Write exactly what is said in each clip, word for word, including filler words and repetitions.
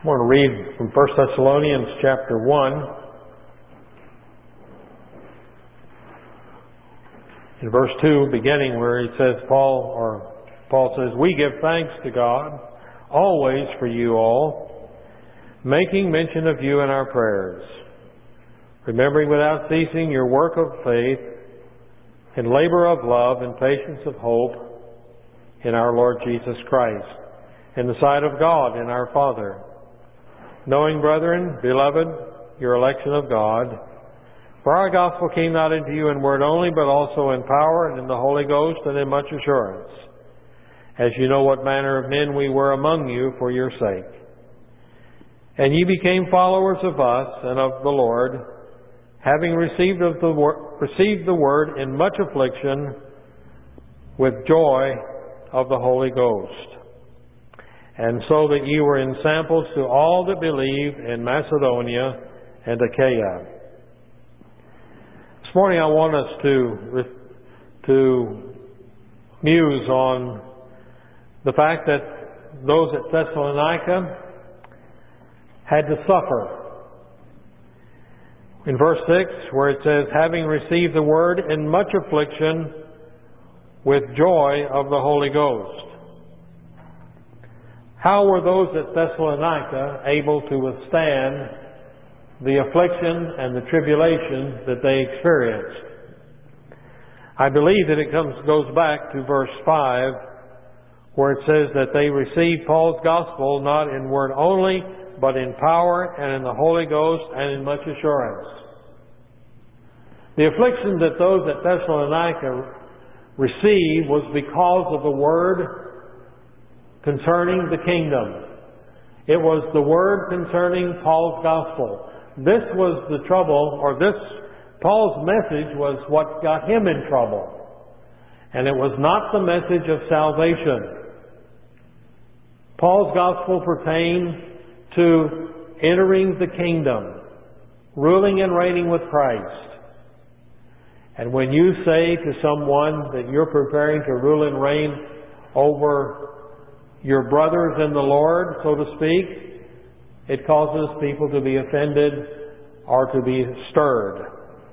I want to read from First Thessalonians chapter one. In verse two, beginning where he says, Paul, or Paul says, "We give thanks to God always for you all, making mention of you in our prayers, remembering without ceasing your work of faith and labor of love and patience of hope in our Lord Jesus Christ, in the sight of God and our Father. Knowing, brethren, beloved, your election of God, for our gospel came not into you in word only, but also in power and in the Holy Ghost and in much assurance, as you know what manner of men we were among you for your sake. And ye became followers of us and of the Lord, having received of the wor- received the word in much affliction with joy of the Holy Ghost. And so that ye were ensamples to all that believe in Macedonia and Achaia." This morning I want us to, to muse on the fact that those at Thessalonica had to suffer. In verse six, where it says, "Having received the word in much affliction with joy of the Holy Ghost." How were those at Thessalonica able to withstand the affliction and the tribulation that they experienced? I believe that it comes goes back to verse five, where it says that they received Paul's gospel not in word only, but in power and in the Holy Ghost and in much assurance. The affliction that those at Thessalonica received was because of the word concerning the kingdom. It was the word concerning Paul's gospel. This was the trouble, or this, Paul's message was what got him in trouble. And it was not the message of salvation. Paul's gospel pertained to entering the kingdom, ruling and reigning with Christ. And when you say to someone that you're preparing to rule and reign over your brothers in the Lord, so to speak, it causes people to be offended or to be stirred.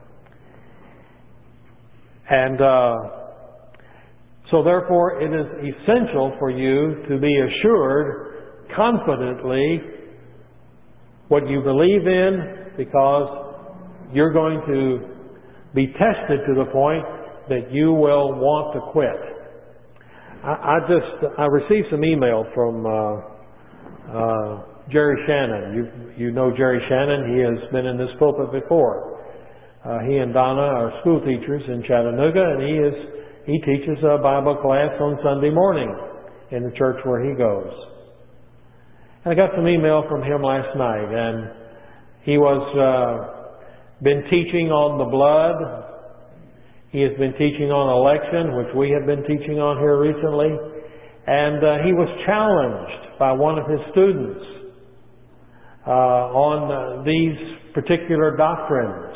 And uh, so therefore it is essential for you to be assured confidently what you believe in, because you're going to be tested to the point that you will want to quit. I, I just I received some email from uh, uh, Jerry Shannon. You you know Jerry Shannon. He has been in this pulpit before. Uh, he and Donna are school teachers in Chattanooga, and he is he teaches a Bible class on Sunday morning in the church where he goes. And I got some email from him last night, and he was uh, been teaching on the blood. He has been teaching on election, which we have been teaching on here recently. And uh, he was challenged by one of his students uh, on uh, these particular doctrines.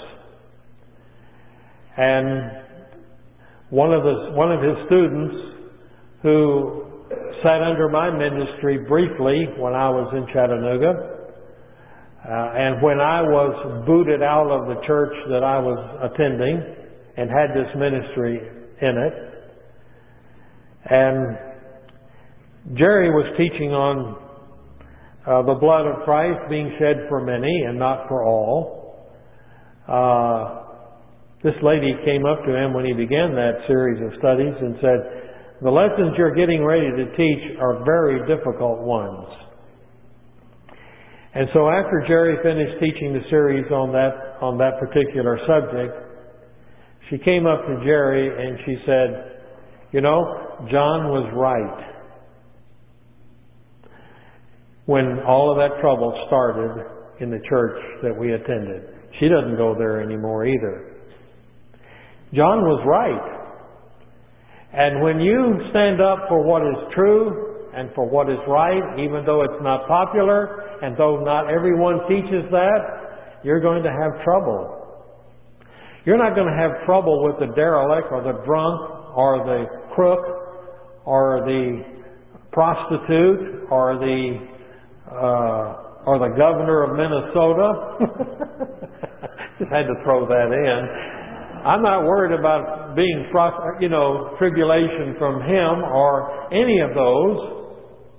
And one of the one of his students, who sat under my ministry briefly when I was in Chattanooga, uh, and when I was booted out of the church that I was attending, and had this ministry in it. And Jerry was teaching on uh, the blood of Christ being shed for many and not for all. Uh, this lady came up to him when he began that series of studies and said, "The lessons you're getting ready to teach are very difficult ones." And so after Jerry finished teaching the series on that on that particular subject, she came up to Jerry and she said, "You know, John was right." When all of that trouble started in the church that we attended. She doesn't go there anymore either. John was right. And when you stand up for what is true and for what is right, even though it's not popular and though not everyone teaches that, you're going to have trouble. You're not going to have trouble with the derelict or the drunk or the crook or the prostitute or the uh, or the governor of Minnesota. Just had to throw that in. I'm not worried about being, you know, tribulation from him or any of those.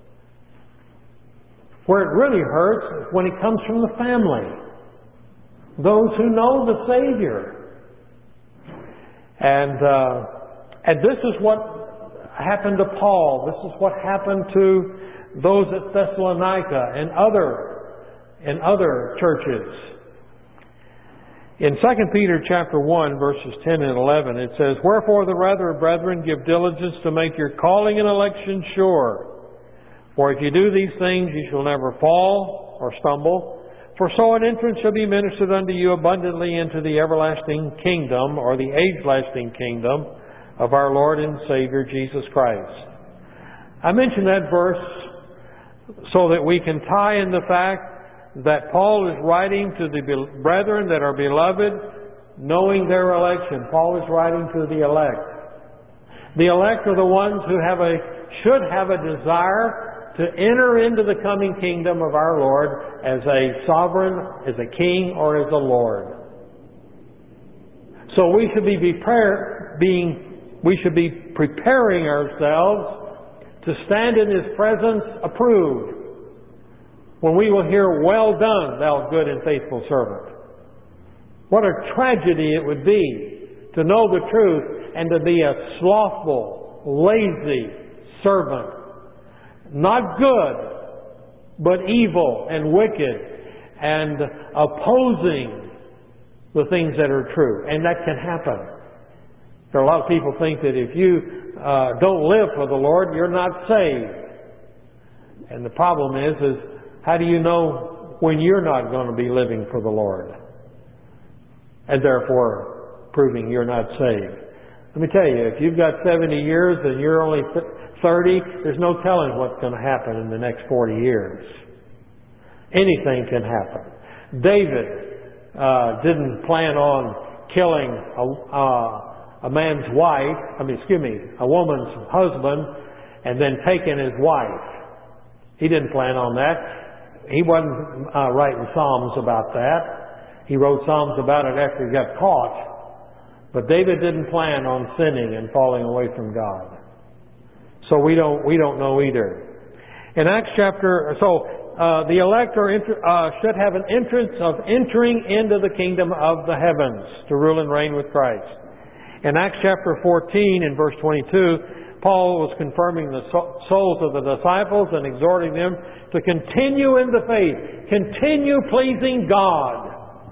Where it really hurts is when it comes from the family. Those who know the Savior. And, uh, and this is what happened to Paul. This is what happened to those at Thessalonica and other, and other churches. In Second Peter chapter one, verses ten and eleven, it says, "Wherefore the rather, brethren, give diligence to make your calling and election sure. For if you do these things, you shall never fall or stumble. For so an entrance shall be ministered unto you abundantly into the everlasting kingdom," or the age-lasting kingdom, "of our Lord and Savior Jesus Christ." I mention that verse so that we can tie in the fact that Paul is writing to the brethren that are beloved, knowing their election. Paul is writing to the elect. The elect are the ones who have a should have a desire to enter into the coming kingdom of our Lord as a sovereign, as a king, or as a Lord. So we should be prepare, being we should be preparing ourselves to stand in His presence approved, when we will hear, "Well done, thou good and faithful servant." What a tragedy it would be to know the truth and to be a slothful, lazy servant. Not good, but evil and wicked and opposing the things that are true. And that can happen. There are a lot of people think that if you uh, don't live for the Lord, you're not saved. And the problem is, is how do you know when you're not going to be living for the Lord? And therefore proving you're not saved. Let me tell you, if you've got seventy years and you're only thirty, there's no telling what's going to happen in the next forty years. Anything can happen. David uh, didn't plan on killing a, uh, a man's wife, I mean, excuse me, a woman's husband, and then taking his wife. He didn't plan on that. He wasn't uh, writing Psalms about that. He wrote Psalms about it after he got caught. But David didn't plan on sinning and falling away from God. So we don't we don't know either. In Acts chapter, so uh, the elect are inter, uh, should have an entrance of entering into the kingdom of the heavens to rule and reign with Christ. In Acts chapter fourteen, in verse twenty-two, Paul was confirming the souls of the disciples and exhorting them to continue in the faith, continue pleasing God,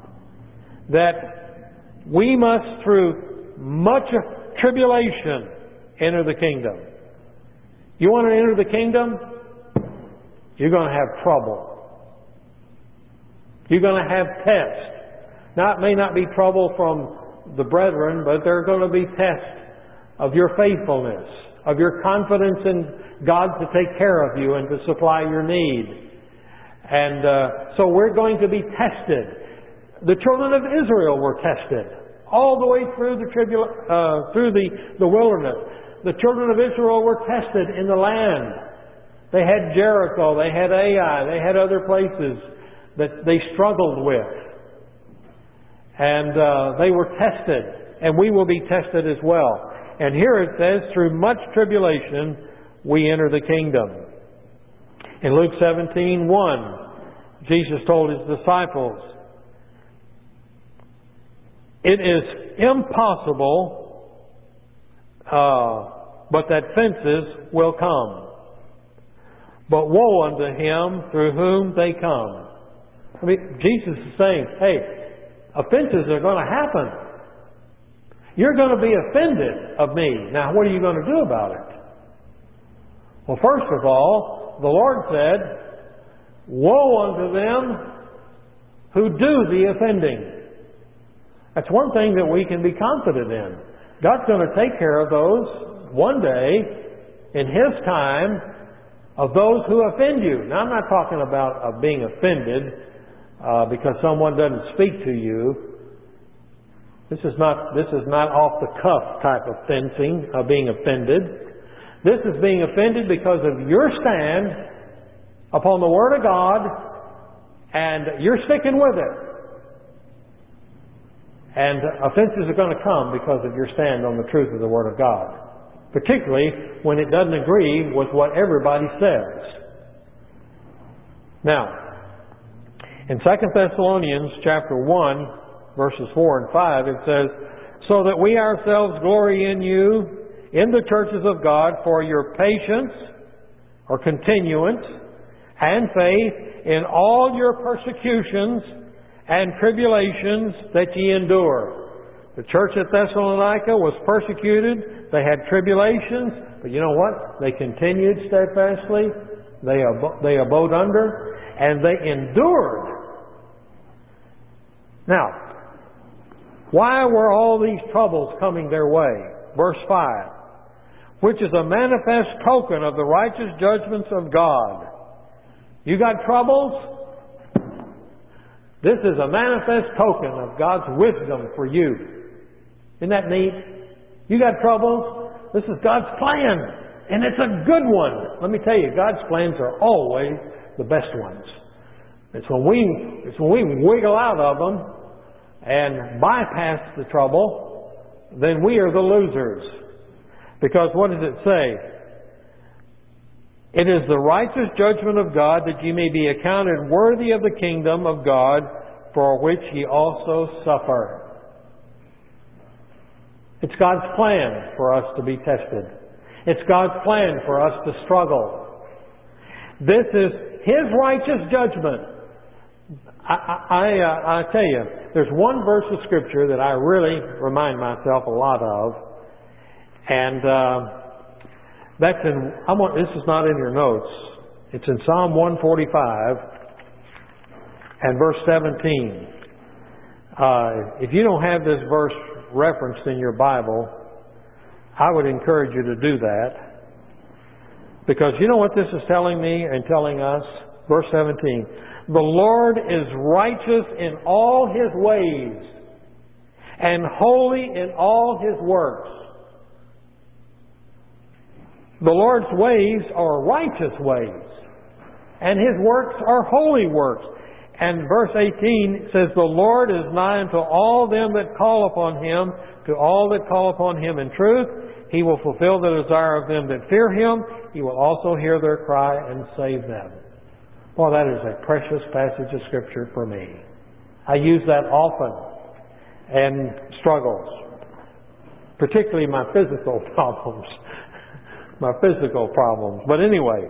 that we must, through much tribulation, enter the kingdom. You want to enter the kingdom? You're going to have trouble. You're going to have tests. Now, it may not be trouble from the brethren, but there are going to be tests of your faithfulness, of your confidence in God to take care of you and to supply your need. And uh, so we're going to be tested. The children of Israel were tested all the way through the tribula- uh, through the, the wilderness. The children of Israel were tested in the land. They had Jericho, they had Ai, they had other places that they struggled with. And uh, they were tested. And we will be tested as well. And here it says, through much tribulation, we enter the kingdom. In Luke seventeen one, Jesus told His disciples, "It is impossible, uh, but that fences will come. But woe unto him through whom they come." I mean, Jesus is saying, hey, offenses are going to happen. You're going to be offended of me. Now, what are you going to do about it? Well, first of all, the Lord said, "Woe unto them who do the offending." That's one thing that we can be confident in. God's going to take care of those one day in His time of those who offend you. Now, I'm not talking about uh, being offended uh, because someone doesn't speak to you. This is not this is not off the cuff type of fencing, of being offended. This is being offended because of your stand upon the Word of God and you're sticking with it. And offenses are going to come because of your stand on the truth of the Word of God, particularly when it doesn't agree with what everybody says. Now, in Second Thessalonians chapter one, verses four and five, it says, "So that we ourselves glory in you, in the churches of God, for your patience," or continuance, "and faith in all your persecutions and tribulations that ye endure." The church at Thessalonica was persecuted. They had tribulations. But you know what? They continued steadfastly. They, ab- they abode under. And they endured. Now, why were all these troubles coming their way? Verse five. "Which is a manifest token of the righteous judgments of God." You got troubles? This is a manifest token of God's wisdom for you. Isn't that neat? You got troubles? This is God's plan. And it's a good one. Let me tell you, God's plans are always the best ones. It's when we, it's when we wiggle out of them and bypass the trouble, then we are the losers. Because what does it say? "It is the righteous judgment of God that ye may be accounted worthy of the kingdom of God, for which ye also suffer." It's God's plan for us to be tested. It's God's plan for us to struggle. This is His righteous judgment. I, I, I, uh, I tell you, there's one verse of Scripture that I really remind myself a lot of, and uh, That's in, I want, this is not in your notes. It's in Psalm one forty-five and verse seventeen. Uh, if you don't have this verse referenced in your Bible, I would encourage you to do that. Because you know what this is telling me and telling us? Verse seventeen. "The Lord is righteous in all His ways, and holy in all His works." The Lord's ways are righteous ways, and His works are holy works. And verse eighteen says, "The Lord is nigh unto all them that call upon Him, to all that call upon Him in truth. He will fulfill the desire of them that fear Him. He will also hear their cry and save them." Boy, that is a precious passage of Scripture for me. I use that often in struggles, particularly my physical problems. My physical problems. But anyway,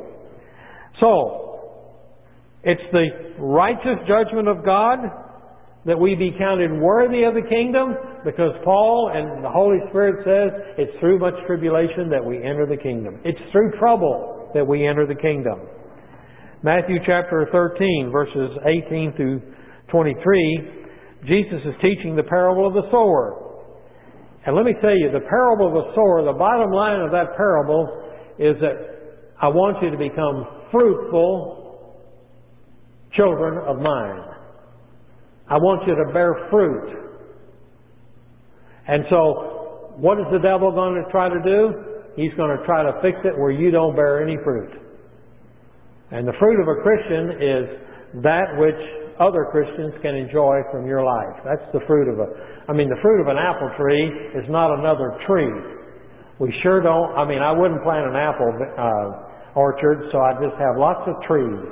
so it's the righteous judgment of God that we be counted worthy of the kingdom, because Paul and the Holy Spirit says it's through much tribulation that we enter the kingdom. It's through trouble that we enter the kingdom. Matthew chapter thirteen, verses eighteen through twenty-three, Jesus is teaching the parable of the sower. And let me tell you, the parable of the sower, the bottom line of that parable is that I want you to become fruitful children of mine. I want you to bear fruit. And so, what is the devil going to try to do? He's going to try to fix it where you don't bear any fruit. And the fruit of a Christian is that which other Christians can enjoy from your life. That's the fruit of a, I mean, the fruit of an apple tree is not another tree. We sure don't, I mean, I wouldn't plant an apple uh, orchard, so I'd just have lots of trees.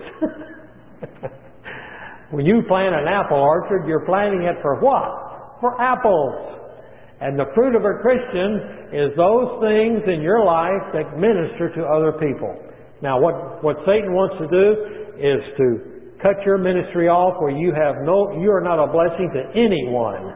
When you plant an apple orchard, you're planting it for what? For apples. And the fruit of a Christian is those things in your life that minister to other people. Now, what, what Satan wants to do is to cut your ministry off where you have no, you are not a blessing to anyone.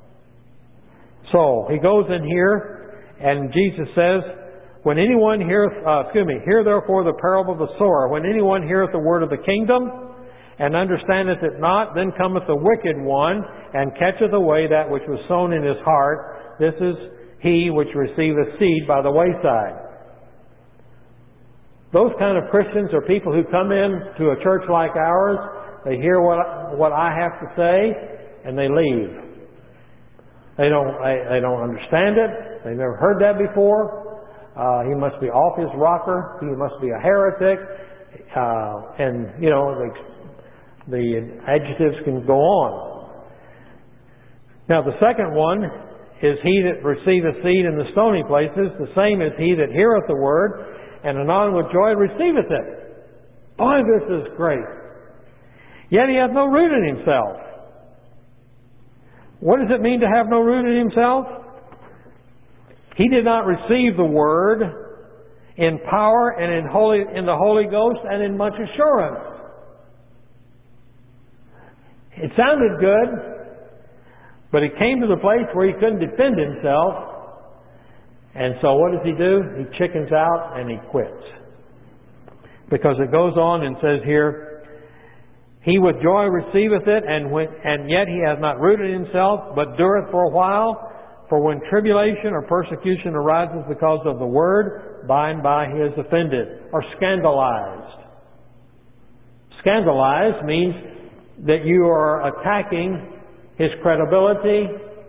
So, he goes in here, and Jesus says, when anyone heareth, uh, excuse me, hear therefore the parable of the sower. When anyone heareth the word of the kingdom, and understandeth it not, then cometh the wicked one, and catcheth away that which was sown in his heart. This is he which receiveth seed by the wayside. Those kind of Christians are people who come in to a church like ours, they hear what what I have to say, and they leave. They don't they, they don't understand it. They've never heard that before. Uh, he must be off his rocker. He must be a heretic. Uh, and, you know, they, The adjectives can go on. Now the second one is he that receiveth seed in the stony places, the same as he that heareth the word, and anon with joy receiveth it. Boy, this is great. Yet he hath no root in himself. What does it mean to have no root in himself? He did not receive the word in power and in holy in the Holy Ghost and in much assurance. It sounded good, but it came to the place where he couldn't defend himself. And so what does he do? He chickens out and he quits. Because it goes on and says here, he with joy receiveth it, and when, and yet he hath not rooted himself, but dureth for a while. For when tribulation or persecution arises because of the word, by and by he is offended, or scandalized. Scandalized means that you are attacking his credibility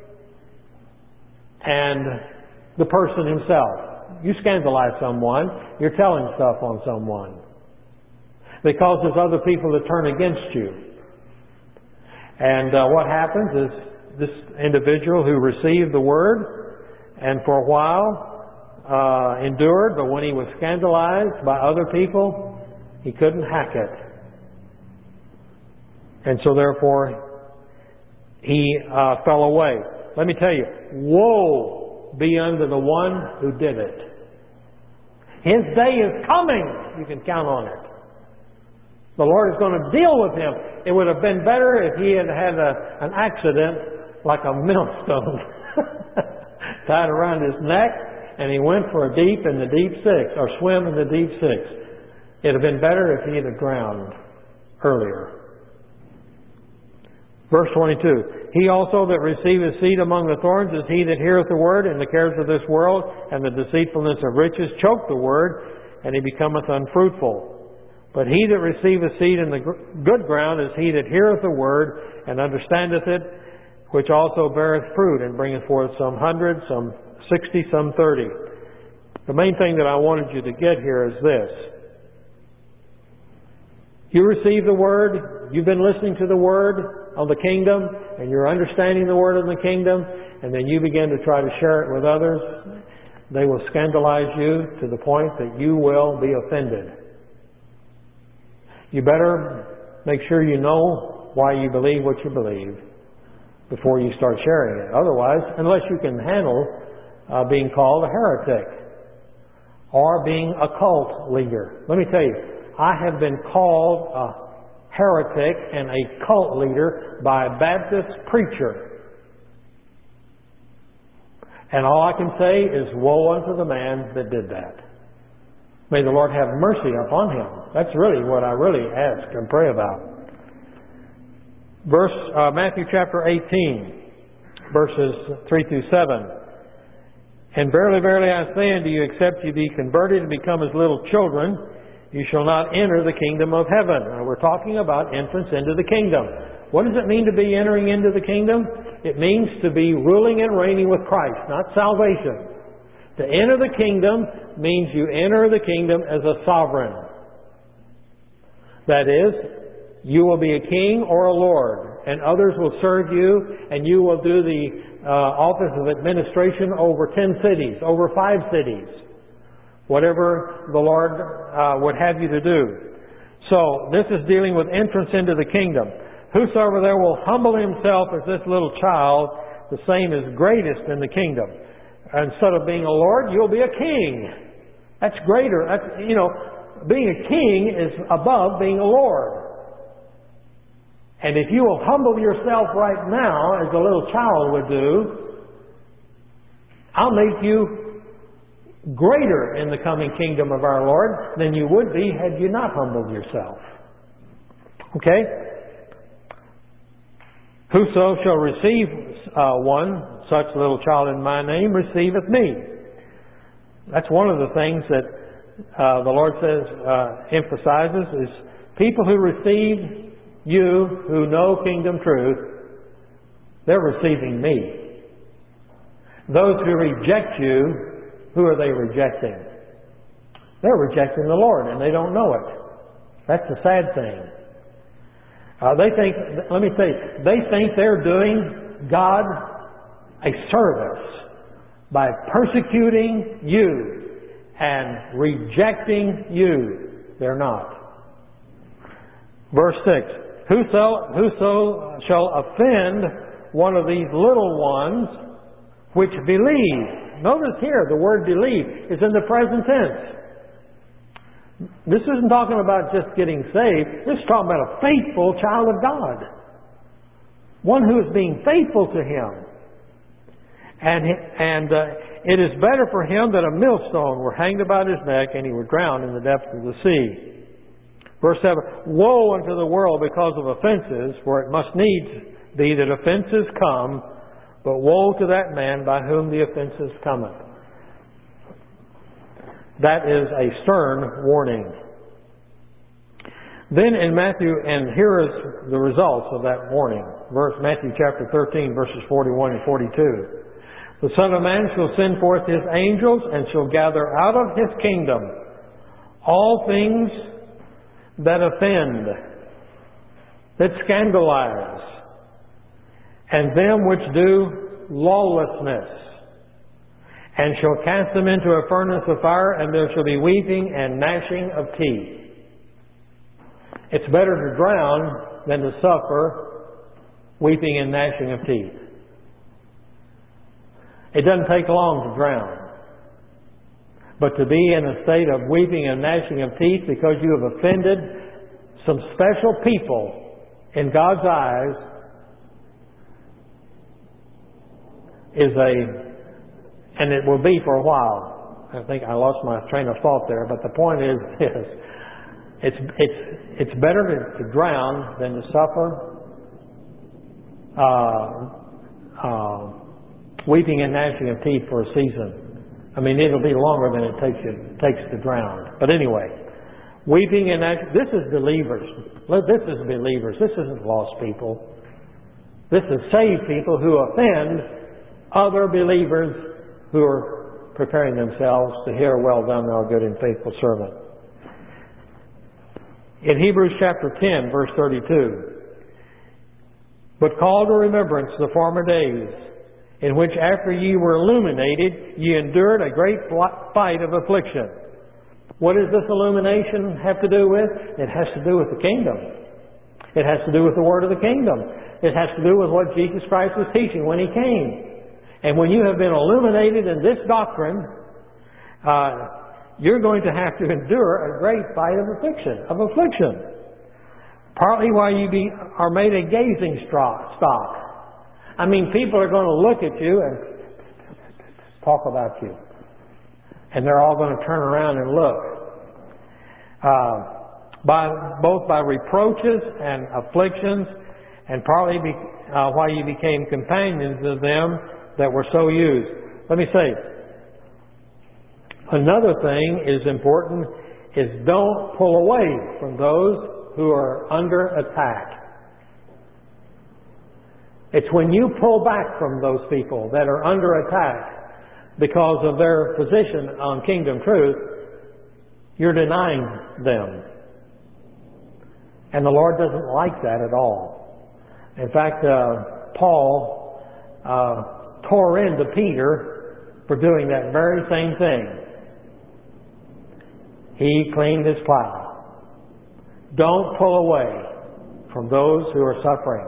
and the person himself. You scandalize someone, you're telling stuff on someone. That causes other people to turn against you. And uh, what happens is this individual who received the word and for a while uh, endured, but when he was scandalized by other people, he couldn't hack it. And so therefore, he uh, fell away. Let me tell you, woe be unto the one who did it. His day is coming. You can count on it. The Lord is going to deal with him. It would have been better if he had had a, an accident like a millstone tied around his neck and he went for a deep in the deep six, or swim in the deep six. It would have been better if he had drowned earlier. Verse twenty-two, he also that receiveth seed among the thorns is he that heareth the word, and the cares of this world and the deceitfulness of riches choke the word, and he becometh unfruitful. But he that receiveth seed in the good ground is he that heareth the word, and understandeth it, which also beareth fruit, and bringeth forth some hundred, some sixty, some thirty. The main thing that I wanted you to get here is this. You receive the word, you've been listening to the word of the kingdom, and you're understanding the word of the kingdom, and then you begin to try to share it with others. They will scandalize you to the point that you will be offended. You better make sure you know why you believe what you believe before you start sharing it. Otherwise, unless you can handle uh, being called a heretic or being a cult leader. Let me tell you, I have been called a heretic and a cult leader by a Baptist preacher. And all I can say is, woe unto the man that did that. May the Lord have mercy upon him. That's really what I really ask and pray about. Verse uh, Matthew chapter eighteen, verses three through seven. And verily, verily, I say unto you, except you be converted and become as little children, you shall not enter the kingdom of heaven. Now, we're talking about entrance into the kingdom. What does it mean to be entering into the kingdom? It means to be ruling and reigning with Christ, not salvation. To enter the kingdom means you enter the kingdom as a sovereign. That is, you will be a king or a lord, and others will serve you, and you will do the uh, office of administration over ten cities, over five cities, whatever the Lord uh, would have you to do. So this is dealing with entrance into the kingdom. Whosoever there will humble himself as this little child, the same is greatest in the kingdom. Instead of being a lord, you'll be a king. That's greater. That's, you know, being a king is above being a lord. And if you will humble yourself right now, as a little child would do, I'll make you greater in the coming kingdom of our Lord than you would be had you not humbled yourself. Okay? Whoso shall receive uh, one, such little child in my name, receiveth me. That's one of the things that uh, the Lord says, uh, emphasizes, is people who receive you, who know kingdom truth, they're receiving me. Those who reject you, who are they rejecting? They're rejecting the Lord, and they don't know it. That's the sad thing. Uh, they think, let me tell you, they think they're doing God a service by persecuting you and rejecting you. They're not. Verse six. Whoso, whoso shall offend one of these little ones which believe. Notice here, the word believe is in the present tense. This isn't talking about just getting saved. This is talking about a faithful child of God. One who is being faithful to Him. And, and uh, it is better for him that a millstone were hanged about his neck and he were drowned in the depths of the sea. Verse seven, woe unto the world because of offenses, for it must needs be that offenses come, but woe to that man by whom the offenses cometh. That is a stern warning. Then in Matthew, and here is the results of that warning. Verse Matthew chapter thirteen, verses forty-one and forty-two. The Son of Man shall send forth His angels, and shall gather out of His kingdom all things that offend, that scandalize, and them which do lawlessness, and shall cast them into a furnace of fire, and there shall be weeping and gnashing of teeth. It's better to drown than to suffer weeping and gnashing of teeth. It doesn't take long to drown. But to be in a state of weeping and gnashing of teeth because you have offended some special people in God's eyes is a, and it will be for a while. I think I lost my train of thought there, but the point is this. It's, it's, it's better to, to drown than to suffer uh, uh, weeping and gnashing of teeth for a season. I mean, it'll be longer than it takes you, takes to drown. But anyway, weeping and gnashing, this is believers. This is believers. This isn't lost people. This is saved people who offend other believers who are preparing themselves to hear, well done, thou good and faithful servant. In Hebrews chapter ten, verse thirty-two, but call to remembrance the former days, in which after ye were illuminated, ye endured a great fight of affliction. What does this illumination have to do with? It has to do with the kingdom. It has to do with the word of the kingdom. It has to do with what Jesus Christ was teaching when He came. And when you have been illuminated in this doctrine, uh, you're going to have to endure a great fight of affliction, of affliction. Partly while you be, are made a gazing stock. I mean, people are going to look at you and talk about you. And they're all going to turn around and look. Uh, by, both by reproaches and afflictions, and partly be, uh, while you became companions of them that were so used. Let me say, another thing is important is don't pull away from those who are under attack. It's when you pull back from those people that are under attack because of their position on kingdom truth, you're denying them. And the Lord doesn't like that at all. In fact, uh, Paul uh, tore into Peter for doing that very same thing. He cleaned his plow. Don't pull away from those who are suffering.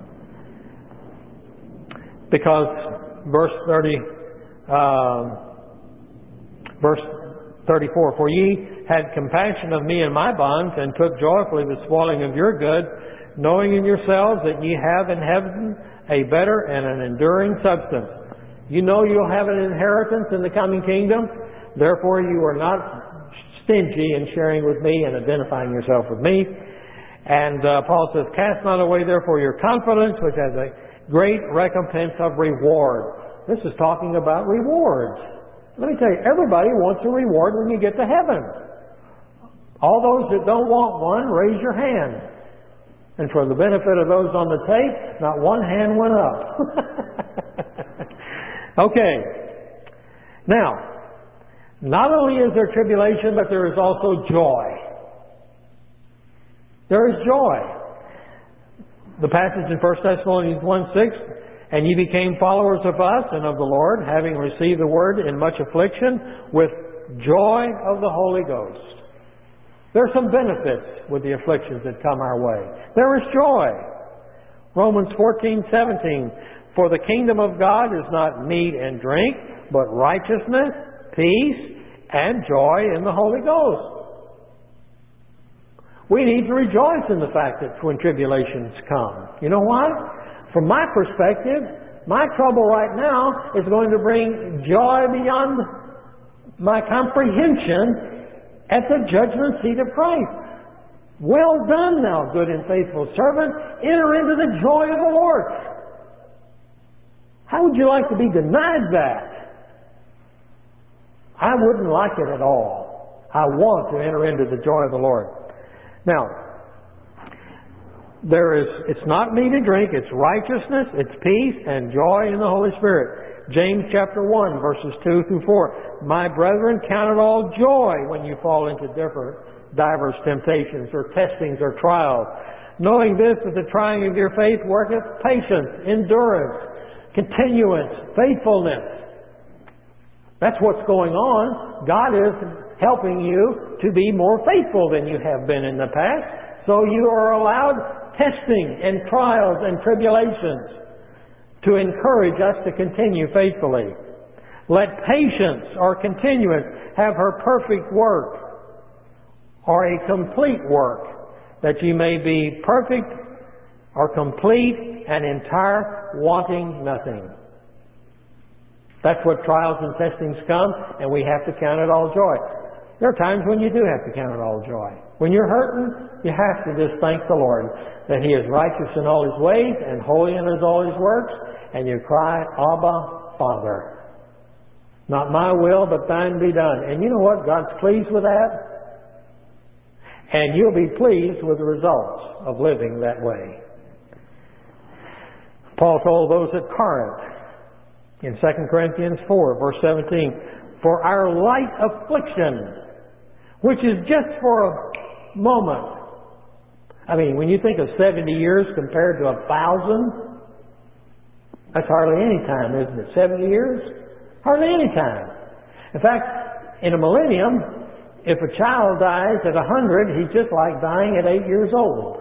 Because verse thirty, um, verse thirty-four, for ye had compassion of me and my bonds, and took joyfully the spoiling of your good, knowing in yourselves that ye have in heaven a better and an enduring substance. You know you'll have an inheritance in the coming kingdom, therefore you are not stingy in sharing with me and identifying yourself with me. And uh, Paul says, cast not away therefore your confidence, which has a great recompense of reward. This is talking about rewards. Let me tell you, everybody wants a reward when you get to heaven. All those that don't want one, raise your hand. And for the benefit of those on the tape, not one hand went up. Okay. Now, not only is there tribulation, but there is also joy. There is joy. the passage in First Thessalonians one six, and ye became followers of us and of the Lord, having received the word in much affliction, with joy of the Holy Ghost. There are some benefits with the afflictions that come our way. There is joy. Romans fourteen seventeen, for the kingdom of God is not meat and drink, but righteousness, peace, and joy in the Holy Ghost. We need to rejoice in the fact that when tribulations come. You know why? From my perspective, my trouble right now is going to bring joy beyond my comprehension at the judgment seat of Christ. Well done, thou good and faithful servant. Enter into the joy of the Lord. How would you like to be denied that? I wouldn't like it at all. I want to enter into the joy of the Lord. Now, there is, it's not meat and drink, it's righteousness, it's peace, and joy in the Holy Spirit. James chapter one, verses two through four. My brethren, count it all joy when you fall into different, diverse temptations, or testings, or trials. Knowing this, that the trying of your faith worketh patience, endurance, continuance, faithfulness. That's what's going on. God is helping you to be more faithful than you have been in the past. So you are allowed testing and trials and tribulations to encourage us to continue faithfully. Let patience or continuance have her perfect work, or a complete work, that ye may be perfect or complete and entire, wanting nothing. That's what trials and testings come, and we have to count it all joy. There are times when you do have to count it all joy. When you're hurting, you have to just thank the Lord that He is righteous in all His ways and holy in all His works, and you cry, Abba, Father. Not my will, but thine be done. And you know what? God's pleased with that. And you'll be pleased with the results of living that way. Paul told those at Corinth in Second Corinthians four, verse seventeen, for our light affliction, which is just for a moment. I mean, when you think of seventy years compared to a thousand, that's hardly any time, isn't it? seventy years? Hardly any time. In fact, in a millennium, if a child dies at a hundred, he's just like dying at eight years old.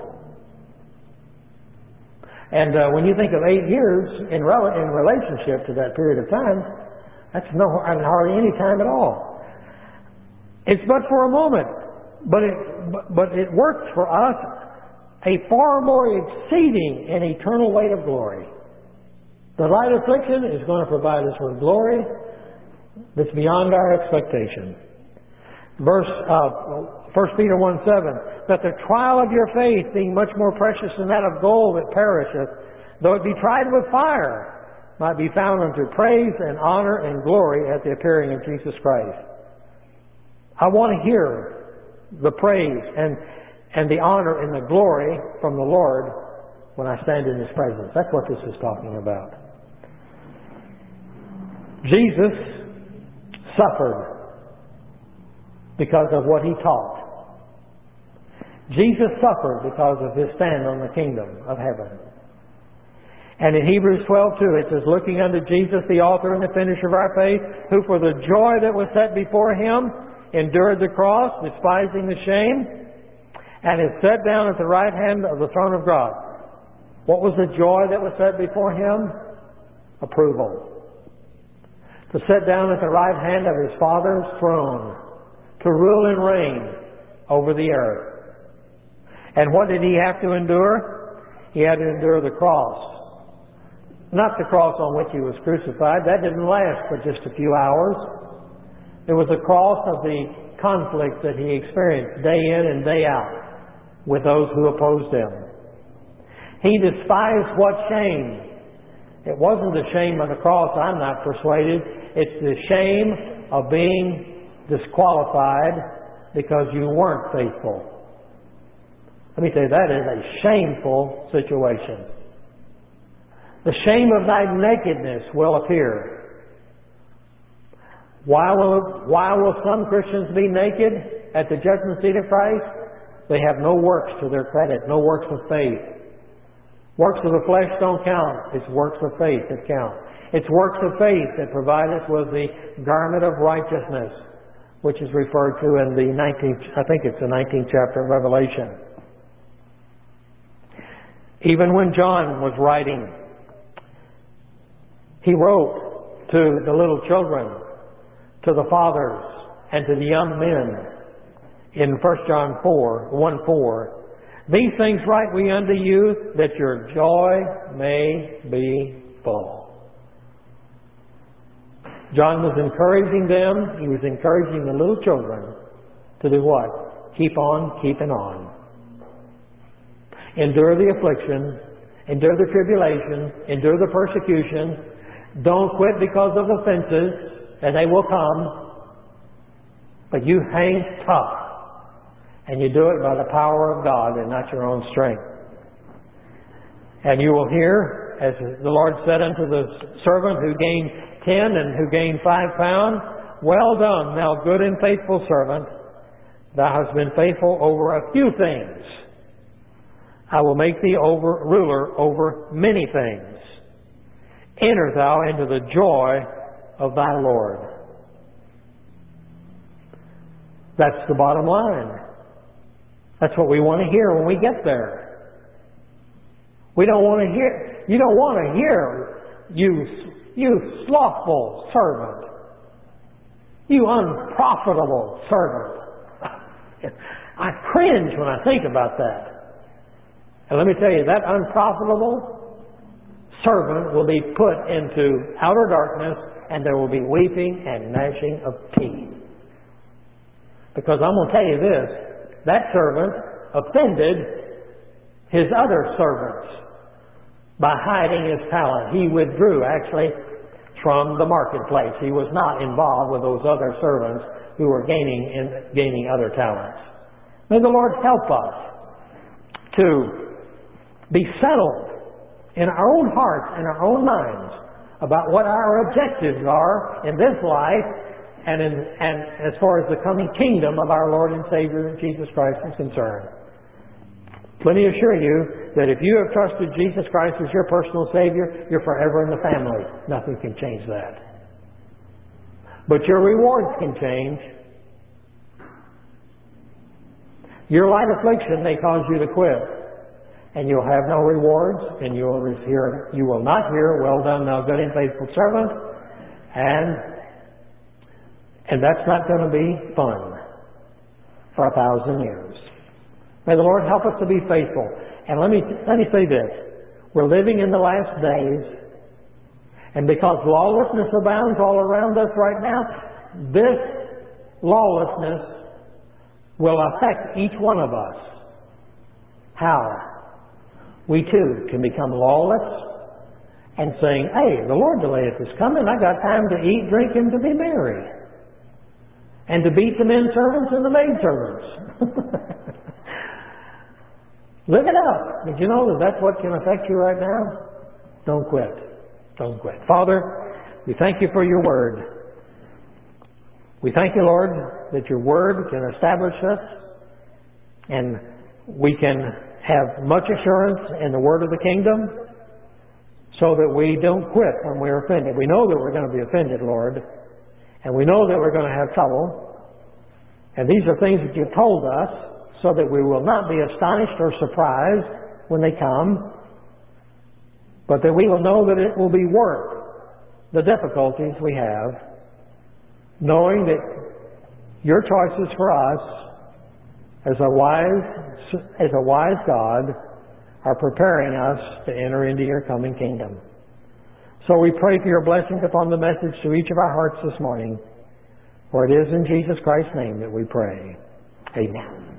And uh, when you think of eight years in, rel- in relationship to that period of time, that's no, I mean, hardly any time at all. It's but for a moment, but it, but, but it works for us a far more exceeding and eternal weight of glory. The light affliction is going to provide us with glory that's beyond our expectation. Verse uh, First Peter one seven, that the trial of your faith, being much more precious than that of gold that perisheth, though it be tried with fire, might be found unto praise and honor and glory at the appearing of Jesus Christ. I want to hear the praise and, and the honor and the glory from the Lord when I stand in His presence. That's what this is talking about. Jesus suffered because of what He taught. Jesus suffered because of His stand on the kingdom of heaven. And in Hebrews twelve two, it says, looking unto Jesus, the author and the finisher of our faith, who for the joy that was set before Him endured the cross, despising the shame, and is set down at the right hand of the throne of God. What was the joy that was set before Him? Approval. To sit down at the right hand of His Father's throne, to rule and reign over the earth. And what did He have to endure? He had to endure the cross. Not the cross on which He was crucified. That didn't last but just a few hours. It was the cross of the conflict that He experienced day in and day out with those who opposed Him. He despised what shame? It wasn't the shame of the cross, I'm not persuaded. It's the shame of being disqualified because you weren't faithful. Let me tell you, that is a shameful situation. The shame of thy nakedness will appear. Why will, why will some Christians be naked at the judgment seat of Christ? They have no works to their credit, no works of faith. Works of the flesh don't count. It's works of faith that count. It's works of faith that provide us with the garment of righteousness, which is referred to in the nineteenth, I think it's the nineteenth chapter of Revelation. Even when John was writing, he wrote to the little children, to the fathers, and to the young men in First John four, one four. These things write we unto you, that your joy may be full. John was encouraging them. He was encouraging the little children to do what? Keep on keeping on. Endure the affliction. Endure the tribulation. Endure the persecution. Don't quit because of offenses, and they will come. But you hang tough. And you do it by the power of God and not your own strength. And you will hear, as the Lord said unto the servant who gained ten and who gained five pounds, well done, thou good and faithful servant. Thou hast been faithful over a few things. I will make thee over ruler over many things. Enter thou into the joy of thy Lord. That's the bottom line. That's what we want to hear when we get there. We don't want to hear, you don't want to hear, you, you slothful servant. You unprofitable servant. I cringe when I think about that. And let me tell you, that unprofitable servant will be put into outer darkness, and there will be weeping and gnashing of teeth. Because I'm going to tell you this, that servant offended his other servants by hiding his talent. He withdrew, actually, from the marketplace. He was not involved with those other servants who were gaining in, gaining other talents. May the Lord help us to be settled in our own hearts and our own minds about what our objectives are in this life, and, in, and as far as the coming kingdom of our Lord and Savior Jesus Christ is concerned. Let me assure you that if you have trusted Jesus Christ as your personal Savior, you're forever in the family. Nothing can change that. But your rewards can change. Your light affliction may cause you to quit, and you'll have no rewards, and you will hear, you will not hear, well done, thou good and faithful servant, and And that's not going to be fun for a thousand years. May the Lord help us to be faithful. And let me, let me say this. We're living in the last days. And because lawlessness abounds all around us right now, this lawlessness will affect each one of us. How? We too can become lawless and saying, hey, the Lord delayeth his coming. I got time to eat, drink, and to be merry. And to beat the men servants and the maid servants. Live it up. Did you know that that's what can affect you right now? Don't quit. Don't quit. Father, we thank you for your word. We thank you, Lord, that your word can establish us, and we can have much assurance in the word of the kingdom so that we don't quit when we're offended. We know that we're going to be offended, Lord. And we know that we're going to have trouble. And these are things that you've told us so that we will not be astonished or surprised when they come, but that we will know that it will be worth the difficulties we have, knowing that your choices for us as a wise, as a wise God are preparing us to enter into your coming kingdom. So we pray for your blessings upon the message to each of our hearts this morning. For it is in Jesus Christ's name that we pray. Amen.